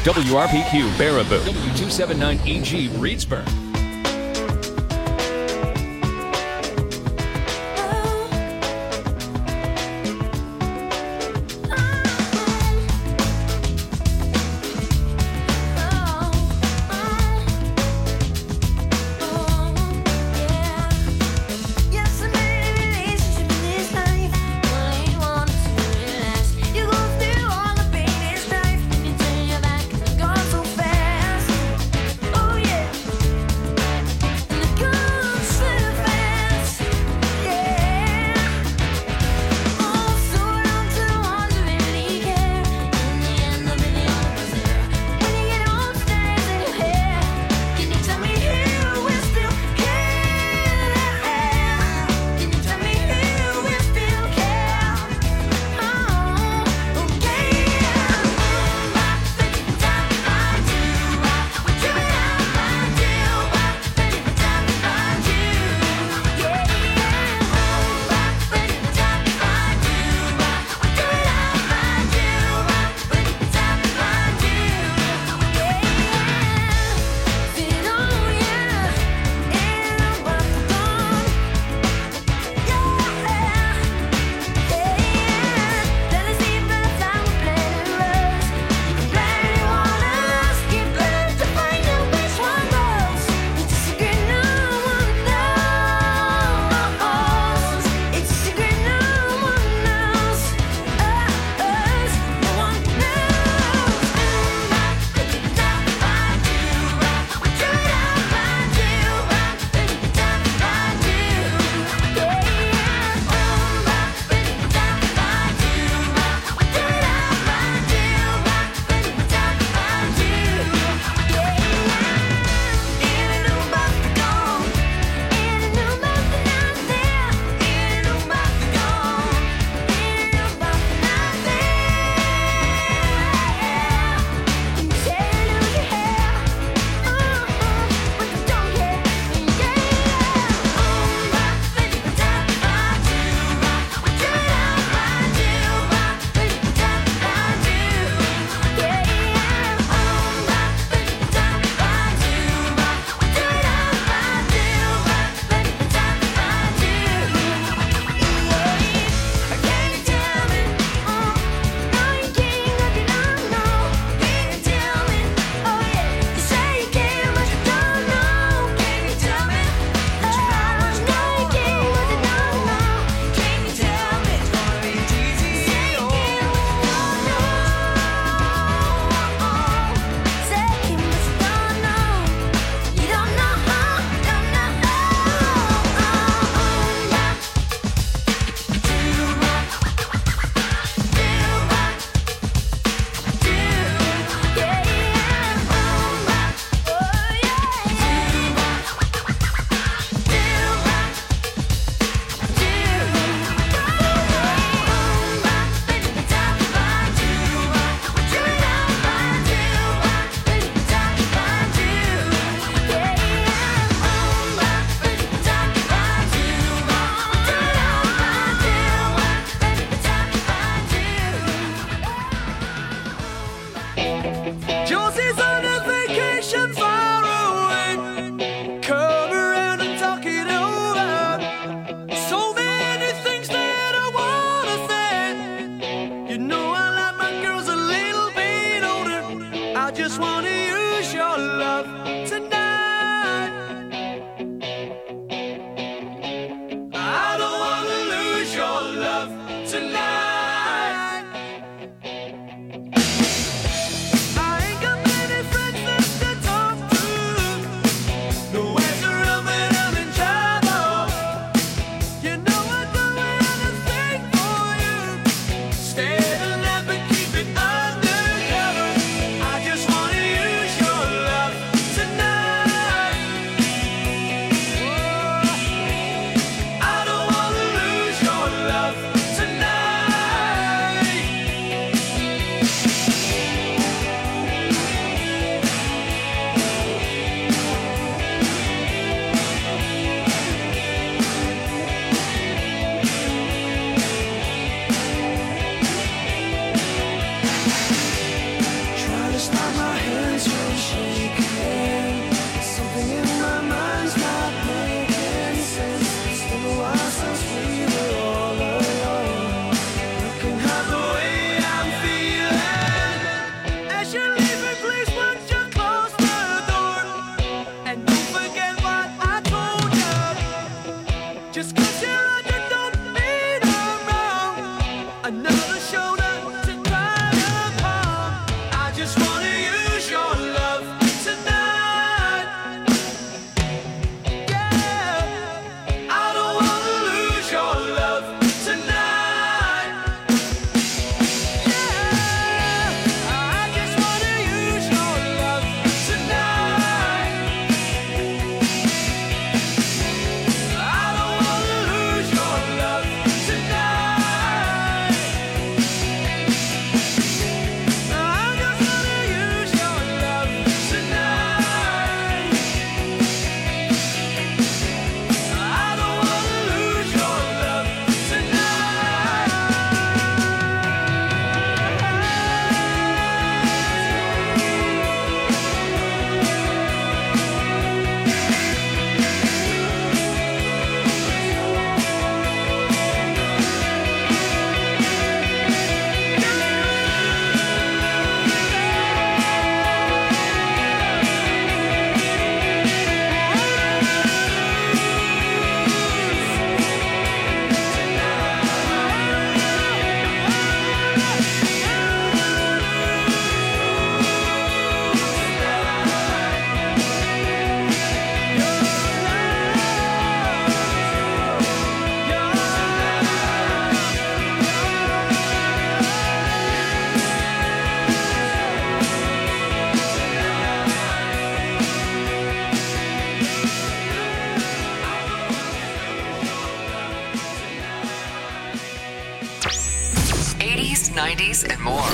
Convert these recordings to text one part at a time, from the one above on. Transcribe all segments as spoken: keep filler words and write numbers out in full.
W R P Q Baraboo, W two seventy-nine E G Reedsburg. Try to stop my this and more.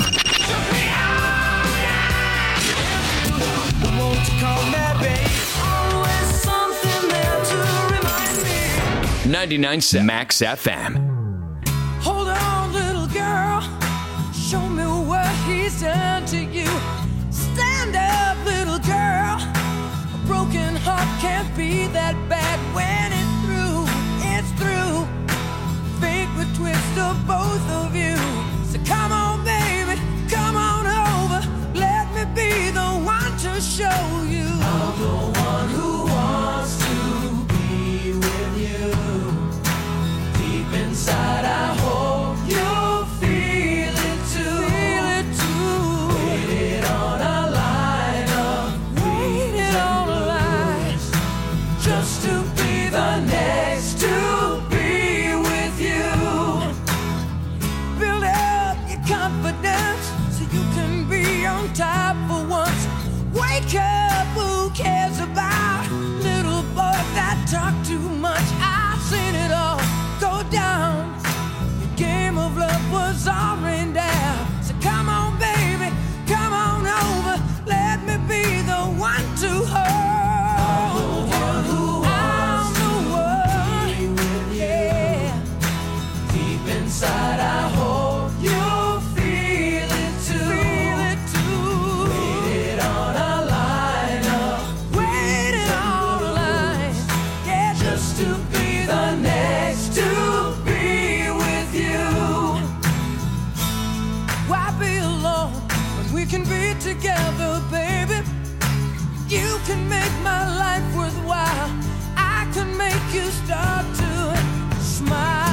Won't you call me, babe? Always something there to remind me. ninety-nine point seven Max F M. Hold on, little girl. Show me what he's done to you. Stand up, little girl. A broken heart can't be that bad when it's through. It's through. Fate would twist of both of you. So come on, baby. Come on over. Let me be the one to show you. I'm the one who wants to be with you. Deep inside, I hope you'll feel it too. Feel it too. Waited on a line of waited on a line just to be the next to be with you. Build up your confidence so you can be on top for once. Wake up, who cares about little boys that talk too much? I've seen it all go down. The game of love was all rained down. So come on, baby, come on over. Let me be the one to hold you. I'm the one, be with you. Yeah. Deep inside, I hope you'll feel it too. Feel it too. Waited on a line up. Waited on a line. Yeah, just to be the next to be with you. Why be alone when we can be together, baby? You can make my life worthwhile. I can make you start to smile.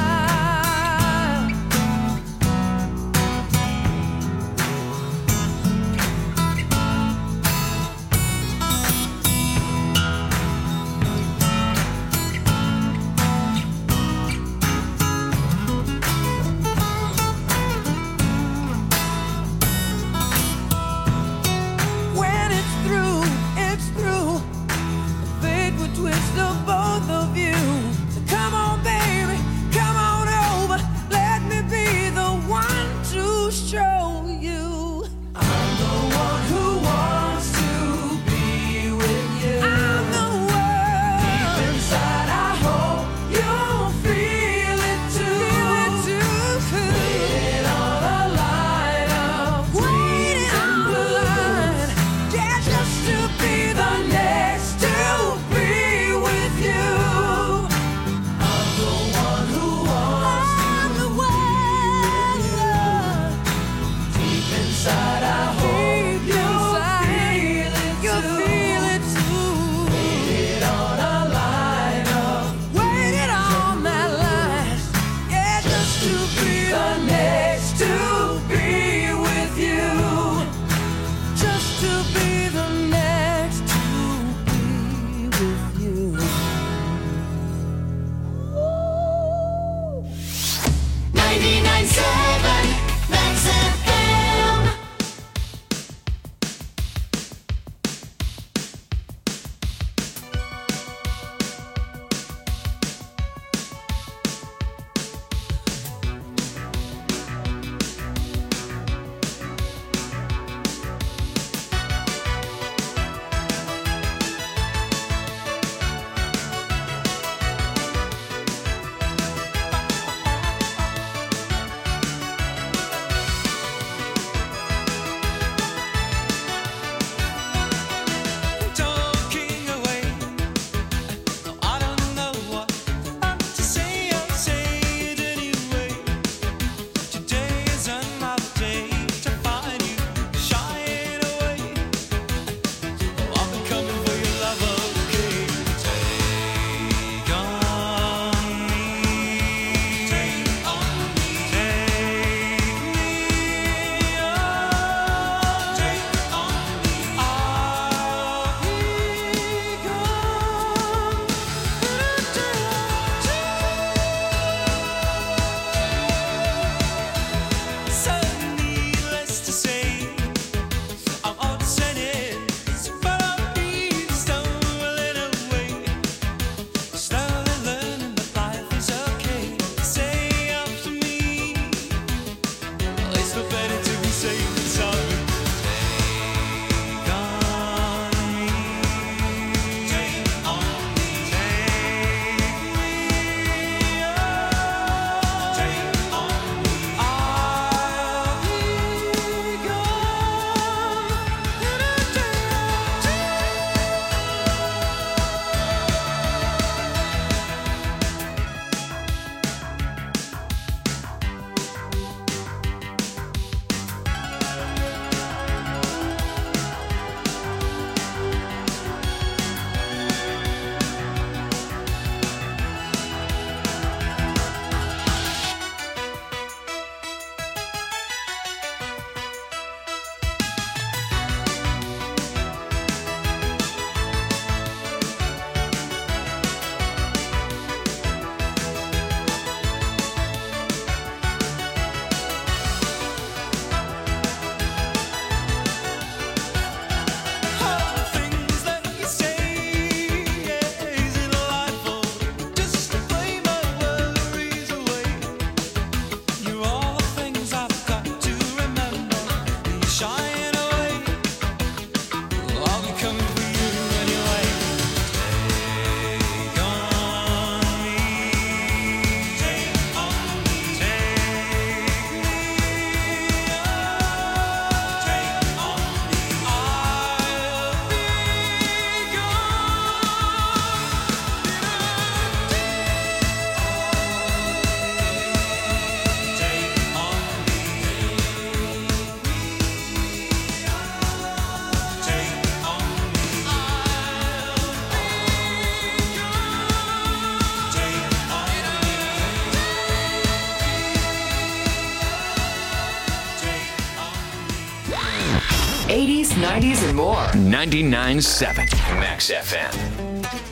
When it's through, it's through. Fate would twist of both of you. So come eighties, nineties, and more. ninety-nine point seven Max F M.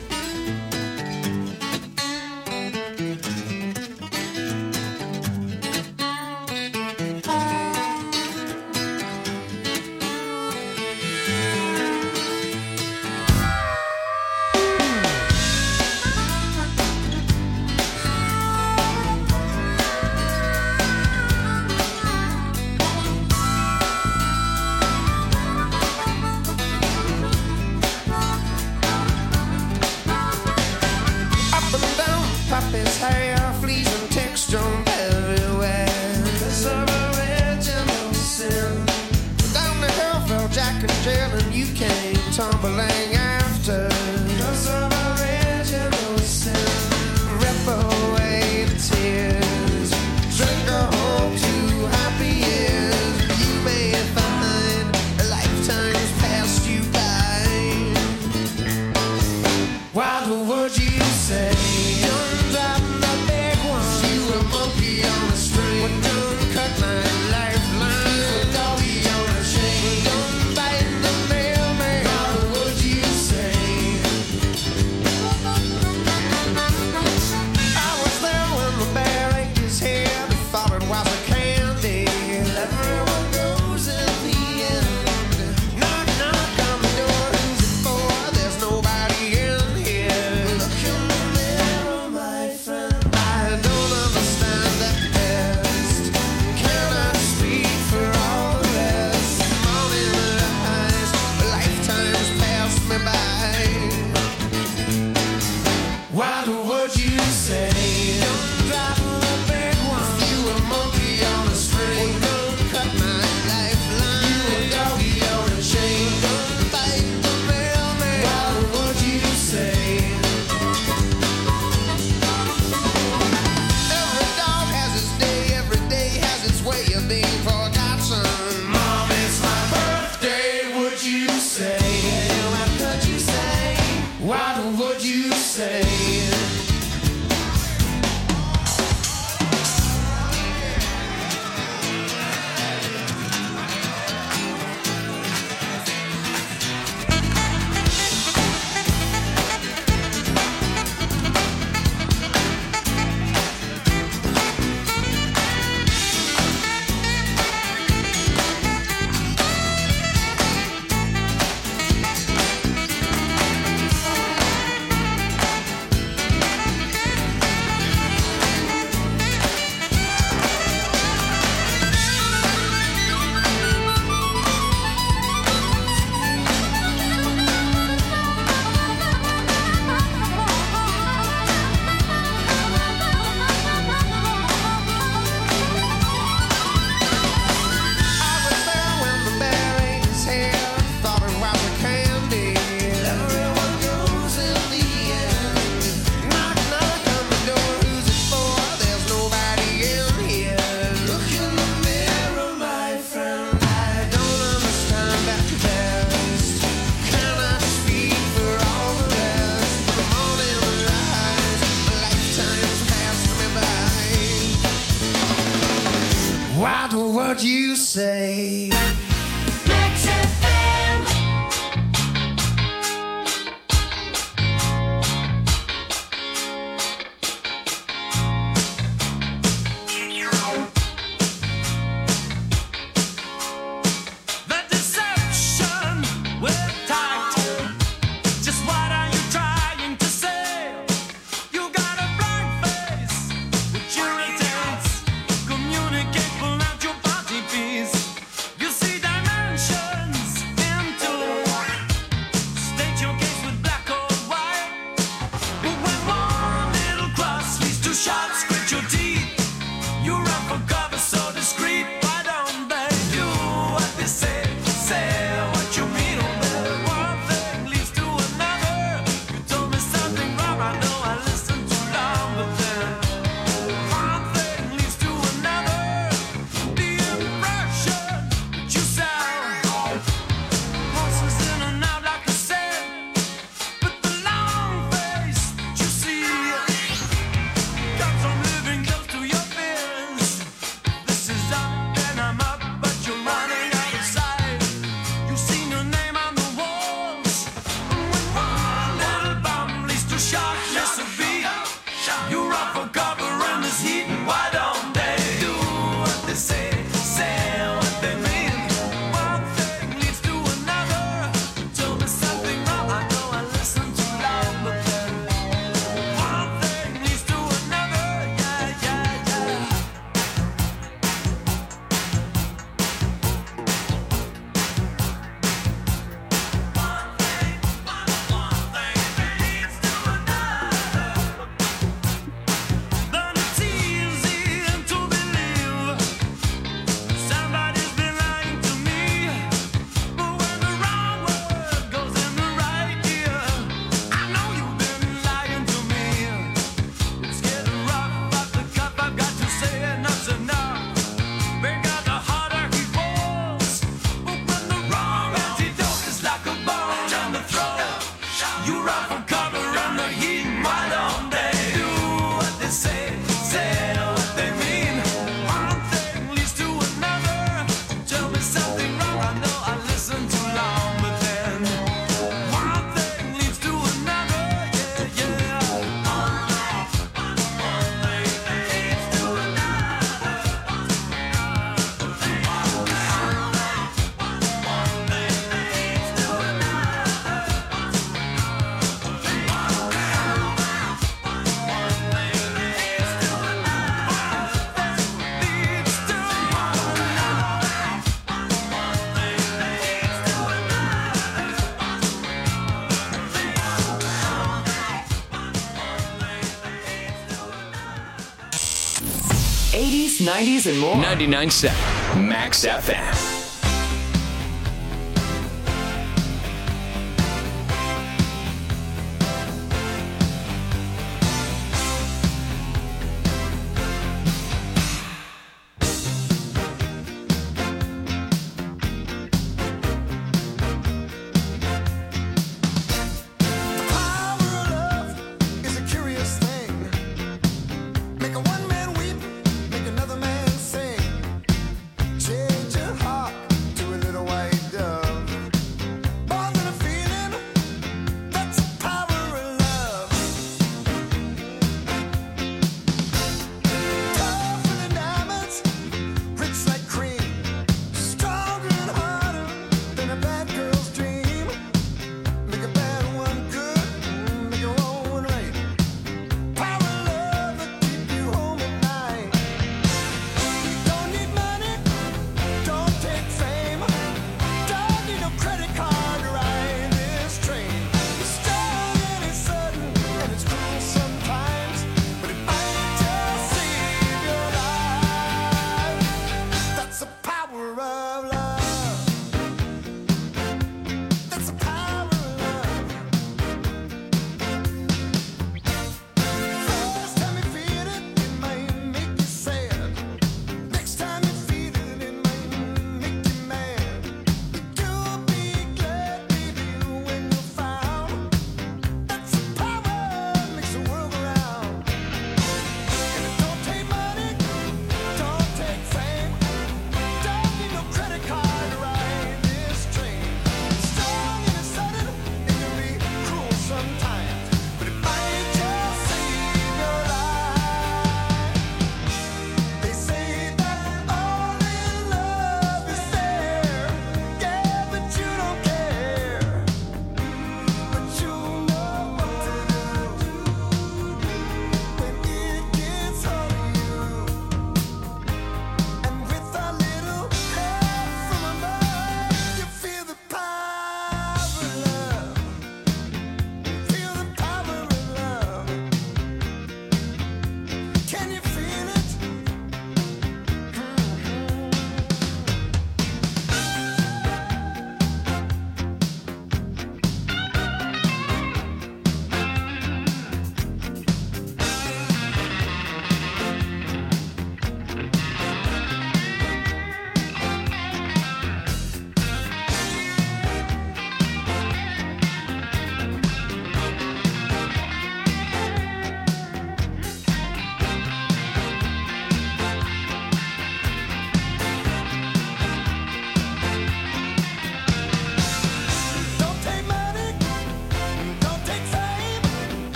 What you say? You see eighties, nineties, and more. ninety-nine point seven Max F M.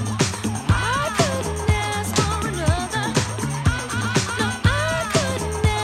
I couldn't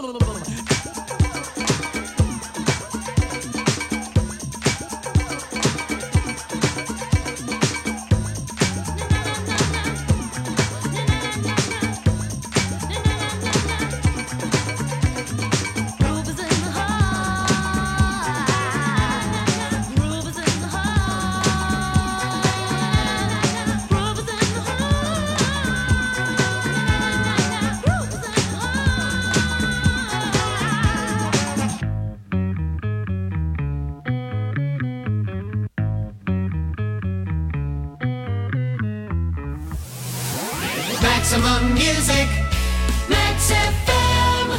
Maximum Music, Max F M.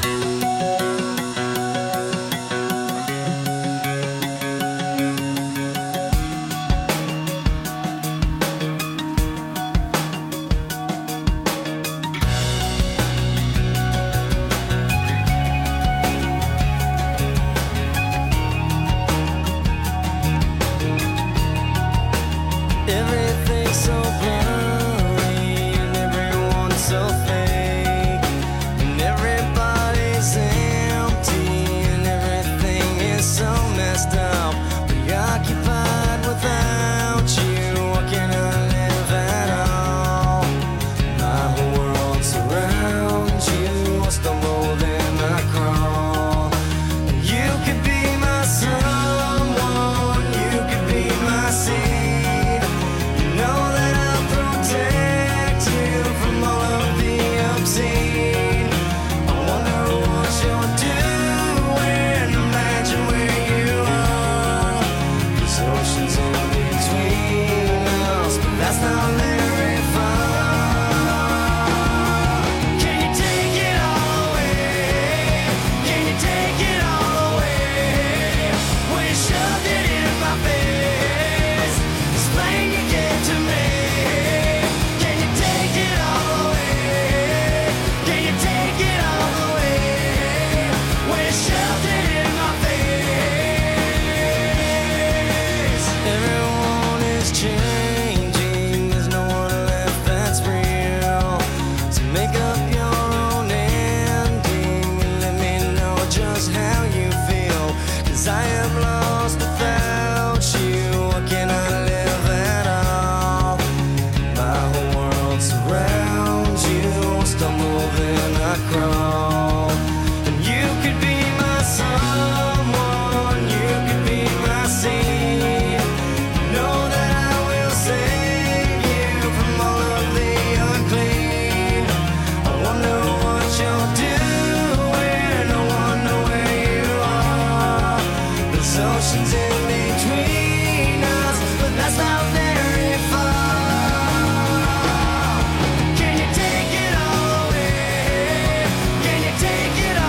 Everything's so blurry and everyone's so fake, and everybody's empty and everything is so messed up, preoccupied without you. What can I live at all? My whole world surrounds you. I stumble then I crawl. You could be my someone, you could be my seed. Know that I'll protect you from all of the obscene. I wonder what you're doing. Imagine where you are. There's oceans in between us, but that's not very far. Can you take it all away? Can you take it all away? When you shoved it in my face, explain you get to me. Can you take it all away? Can you take it all away? When you shoved it in my face. Everyone is changing. There's no one left that's real. So make up your own ending and let me know just how you feel. 'Cause I am lost without you. What can I live at all? My whole world surrounds you. Stumble then I crawl. And you could be my someone, you could be my seed. Know that I will save you from all of the unclean. I wonder what you're doing. I wonder where you are. There's oceans in between us, but that's not very far. Can you take it all away? Can you take it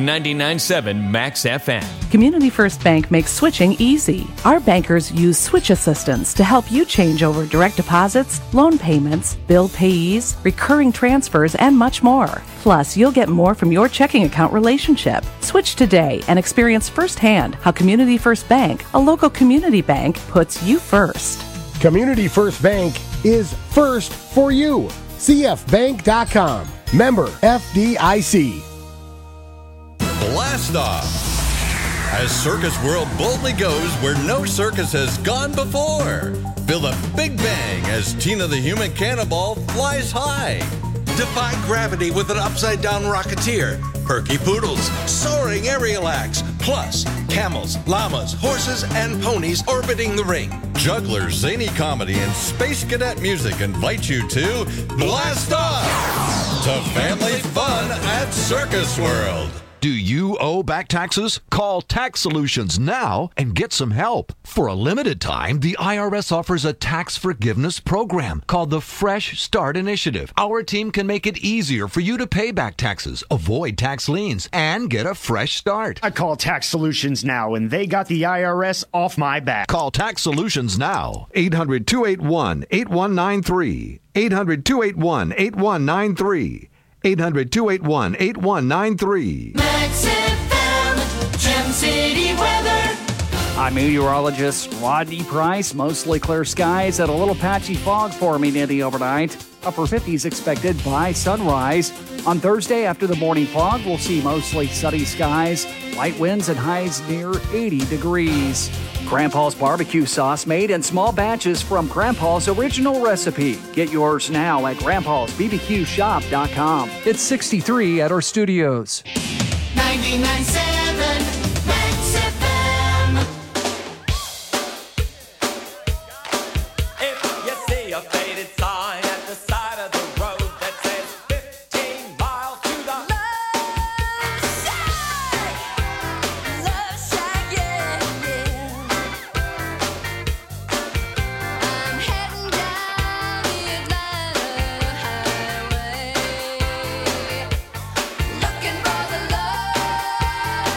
ninety-nine point seven Max F M. Community First Bank makes switching easy. Our bankers use switch assistance to help you change over direct deposits, loan payments, bill payees, recurring transfers, and much more. Plus, you'll get more from your checking account relationship. Switch today and experience firsthand how Community First Bank, a local community bank, puts you first. Community First Bank is first for you. C F bank dot com. Member F D I C. Blast Off! As Circus World boldly goes where no circus has gone before. Feel the big bang as Tina the Human Cannonball flies high. Defy gravity with an upside-down rocketeer. Perky poodles, soaring aerial acts, plus camels, llamas, horses, and ponies orbiting the ring. Jugglers, zany comedy, and space cadet music invite you to Blast Off! To family fun at Circus World. Do you owe back taxes? Call Tax Solutions now and get some help. For a limited time, the I R S offers a tax forgiveness program called the Fresh Start Initiative. Our team can make it easier for you to pay back taxes, avoid tax liens, and get a fresh start. I call Tax Solutions now, and they got the I R S off my back. Call Tax Solutions now. eight hundred, two eight one, eight one nine three. eight hundred, two eight one, eight one nine three. eight hundred, two eight one, eight one nine three. Max F M, Gem City weather. I'm meteorologist Rodney Price. Mostly clear skies and a little patchy fog forming in the overnight. Upper fifties expected by sunrise. On Thursday, after the morning fog, we'll see mostly sunny skies, light winds and highs near eighty degrees. Grandpa's barbecue sauce made in small batches from Grandpa's original recipe. Get yours now at grandpas b b q shop dot com. It's sixty-three at our studios. ninety-nine point seven Max F M. If you see a faded sign at the side of the road that says fifteen miles to the Love Shack, Love Shack, yeah, yeah. I'm heading down the Atlanta highway, looking for the love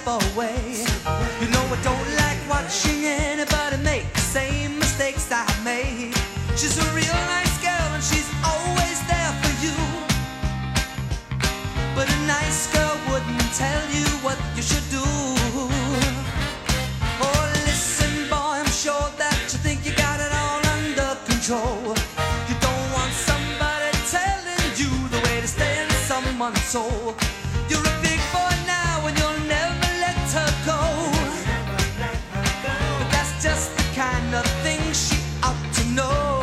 slip away. You know I don't like watching anybody make the same mistakes I made. She's a real nice girl and she's always there for you. But a nice girl wouldn't tell you what you should do. Oh, listen, boy, I'm sure that you think you got it all under control. You don't want somebody telling you the way to stay in someone's soul. You're a big boy now and you'll never let her go. But that's just the kind of thing she ought to know.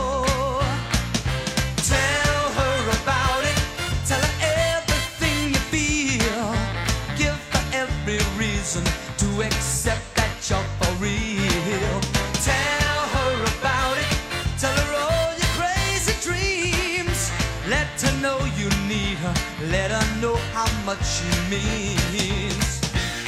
Tell her about it. Tell her everything you feel. Give her every reason to accept that you're for real. Tell her about it. Tell her all your crazy dreams. Let her know you need her. Let her know how much she means.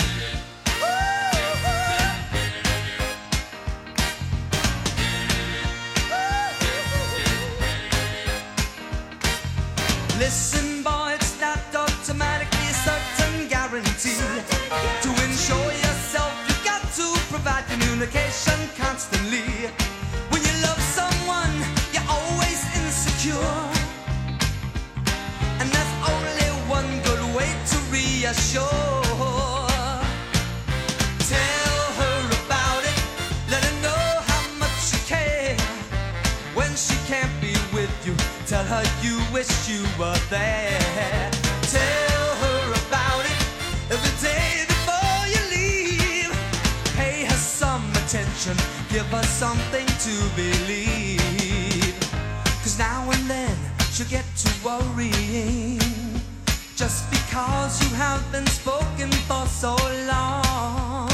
Listen, boy, it's not automatically a certain guarantee. To ensure yourself, you got to provide communication constantly. When you love someone, you're always insecure. And that's only one good way to reassure. Tell her about it. Let her know how much you care. When she can't be with you, tell her you wish you were there. Tell her about it every day before you leave. Pay her some attention, give her something to believe. Cause now and then she'll get to worrying, just because you have been spoken for so long.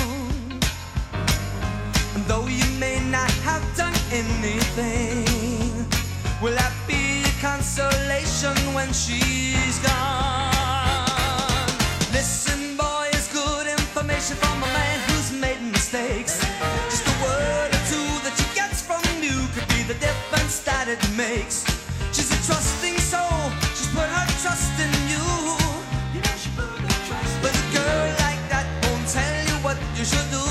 And though you may not have done anything, will that be a consolation when she's gone? Listen, boy, it's good information from a man who's made mistakes. Just a word or two that she gets from you could be the difference that it makes. She's a trusting soul, she's put her trust in you. You know she put her trust in you. But a girl like that won't tell you what you should do.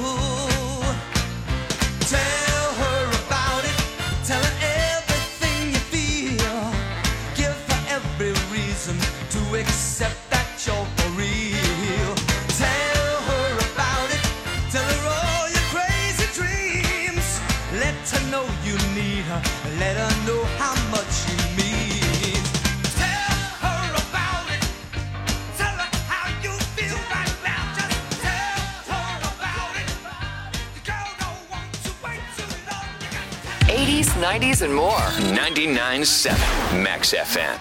Tell her about it, tell her everything you feel. Give her every reason to accept that you're for real. Tell her about it, tell her all your crazy dreams. Let her know you need her, let her know how much you mean. Tell her about it, tell her how you feel right now. Just tell her about it. The girl don't want to wait too long. You got to eighties, nineties, and more. ninety-nine point seven Max F M.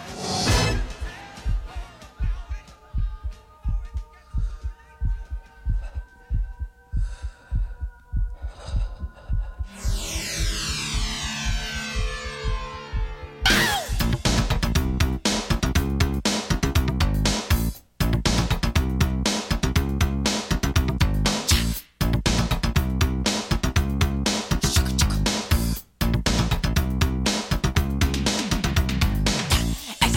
As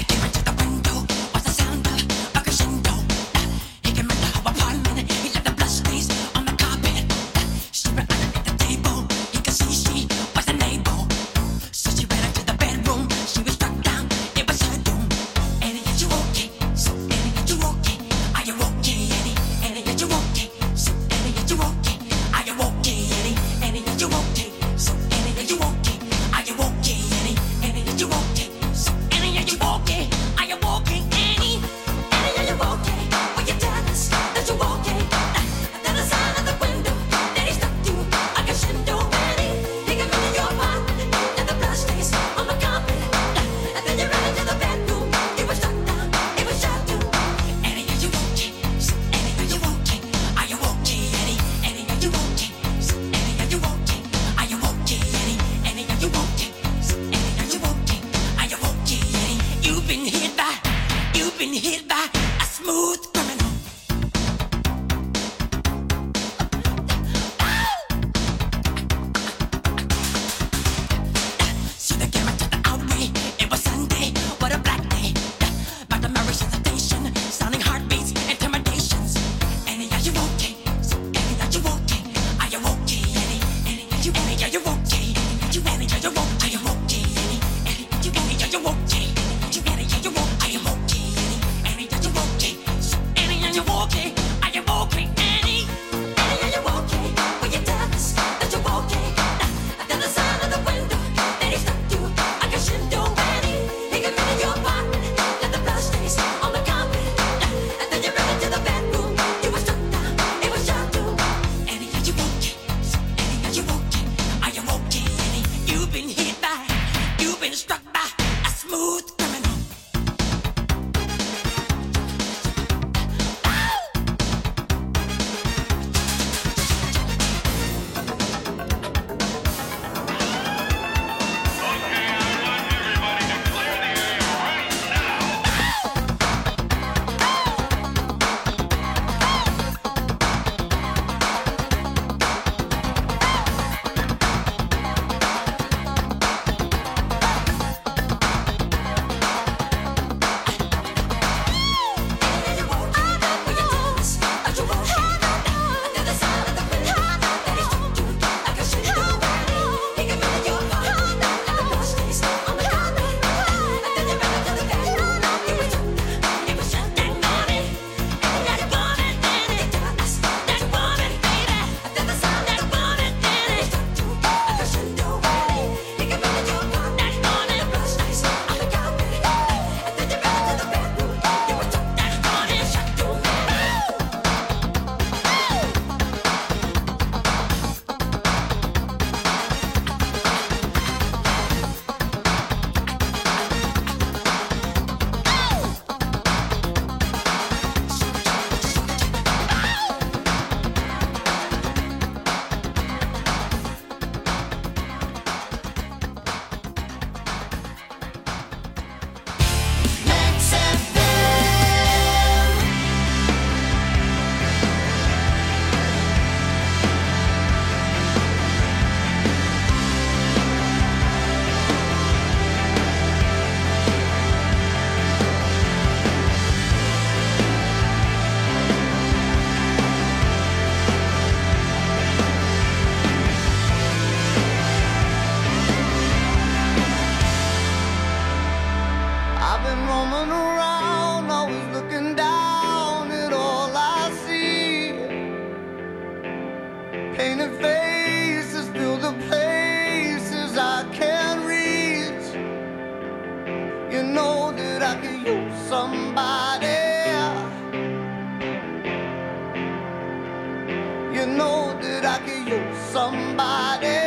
that I could use somebody,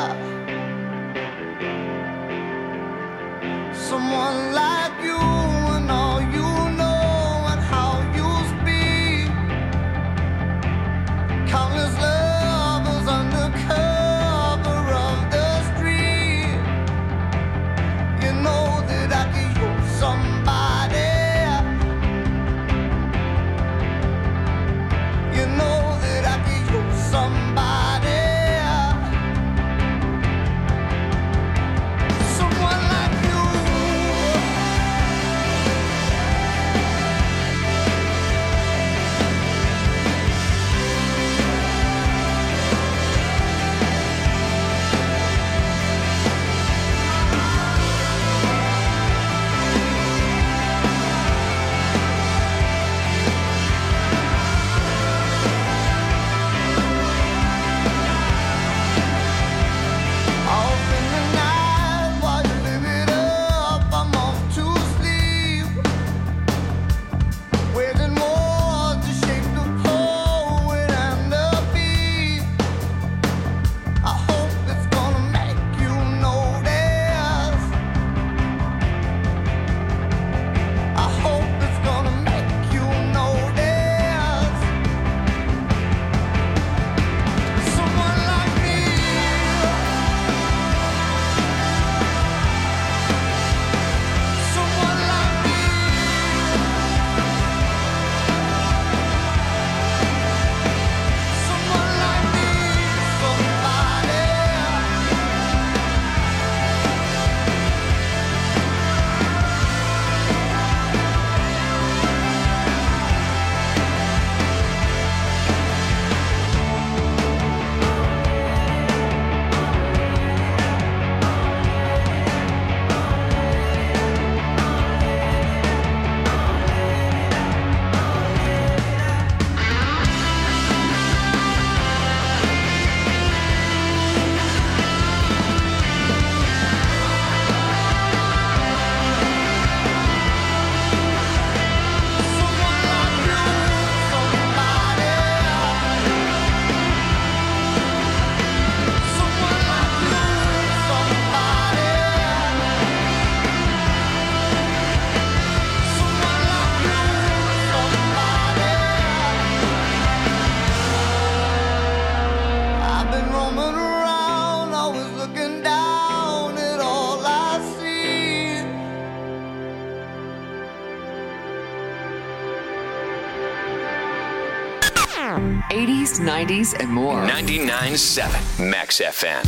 someone like you and all you know and how you speak. Countless lovers under cover of the street. You know that I could use somebody. You know that I could use somebody. Someone like you. eighties, nineties, and more. ninety-nine point seven Max F M.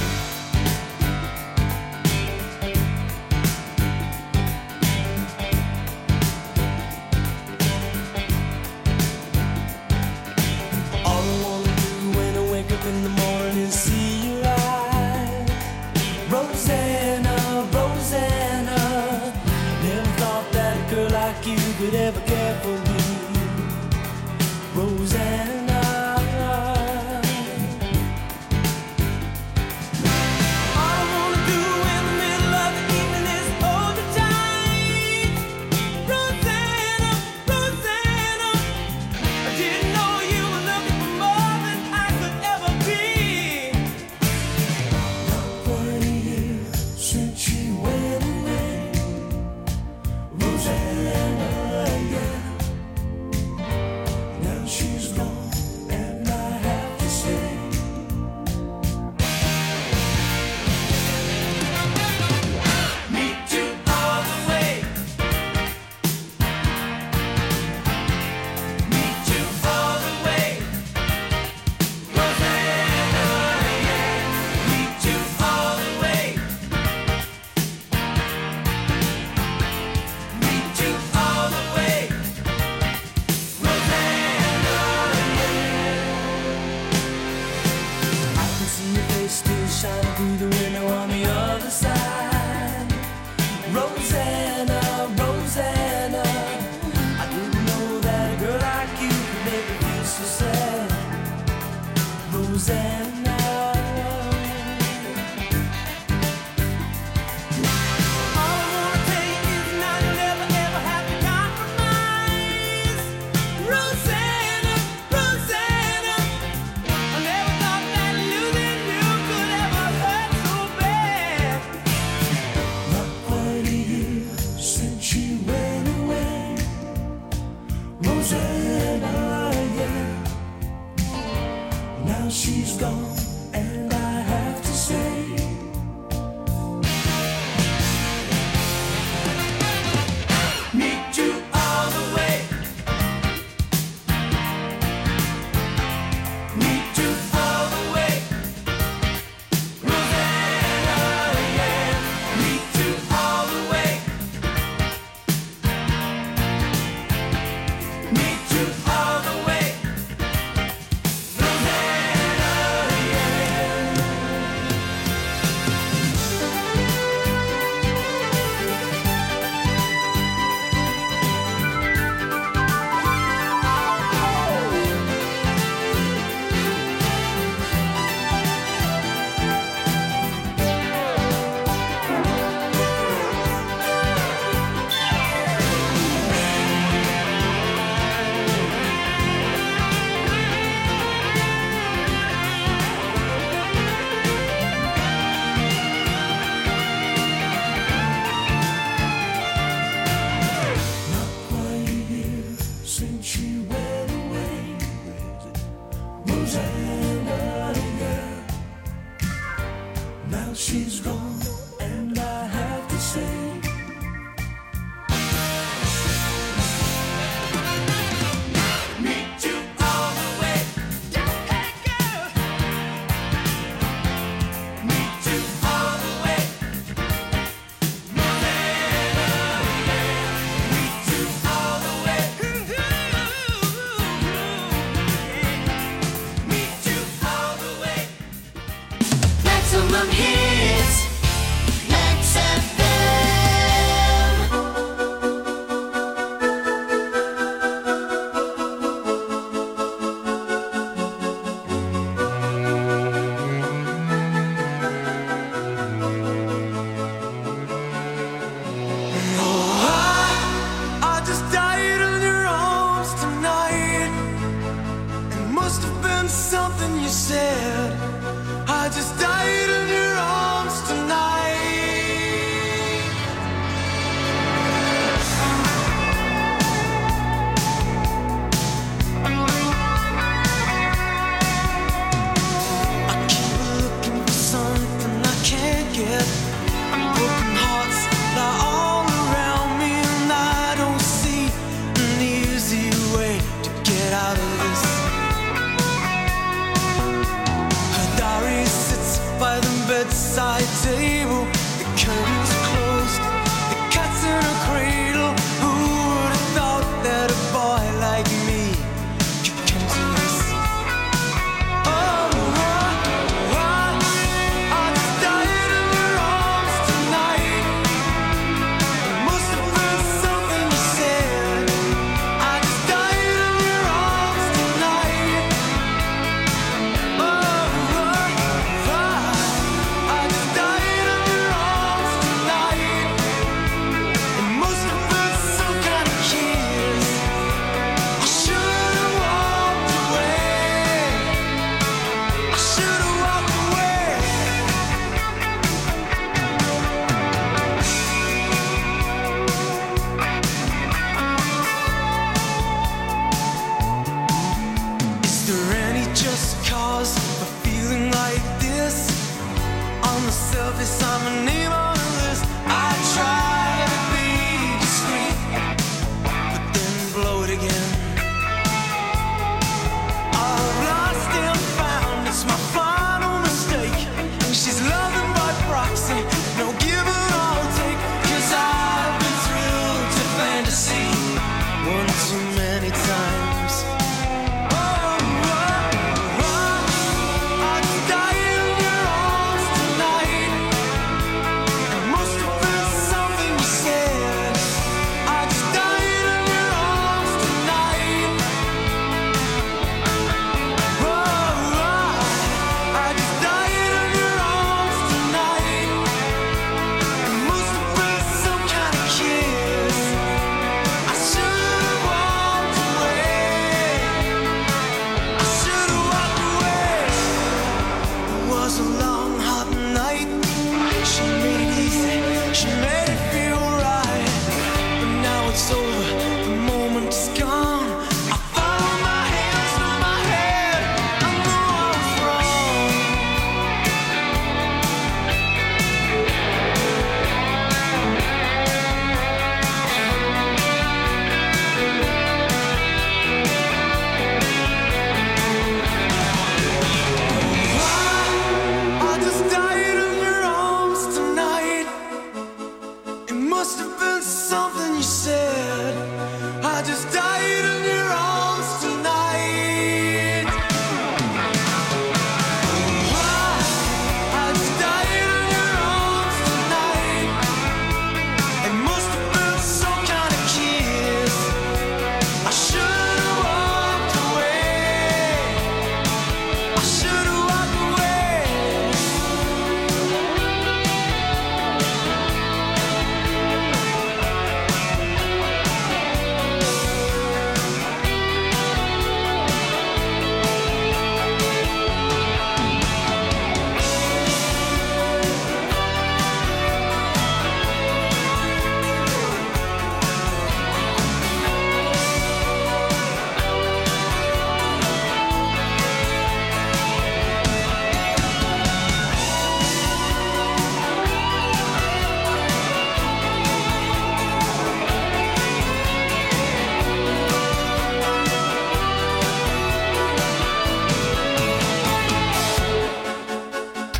All I wanna do when I wake up in the morning is see your eyes. Rosanna, Rosanna, never thought that a girl like you could ever care for me. Rosanna. Rosanna, Rosanna, I never thought that Now she's gone, and I have to say, meet you all the way. Meet you all the way. Rosanna, yeah. Meet you all the way. Meet you all the way. Since she went away, Rosanna, yeah. Now she's gone, and I have to say, meet you all the way. Hey girl, meet you all the way. Rosanna, yeah. Meet you all the way. Meet you all the way. Maximum hits. Max F M. I just died in your arms tonight. It must have been something you said. I just died in your arms tonight. I keep looking for something I can't get. Broken hearts lie all around me, and I don't see an easy way to get out of this. Her diary sits by the bedside table. The curtains are closed. The cat's in a cradle. Who would have thought that a boy like me could come to this? Oh, I, I, I just died in your arms tonight. It must have been something you said. I just died in your arms tonight. Oh, I, I just died in your arms tonight. It must have been some kind of kiss. I should have walked away. I should have walked away. Is there any just cause for feeling like this? On the surface, I'm a name on the list. I try to be discreet, but then blow it again. I've lost and found, it's my final mistake. She's loving by proxy, no give and I'll take. 'Cause I've been thrilled to fantasy one too many times. Oh, I,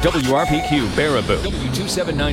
W R P Q Baraboo. W two seventy-nine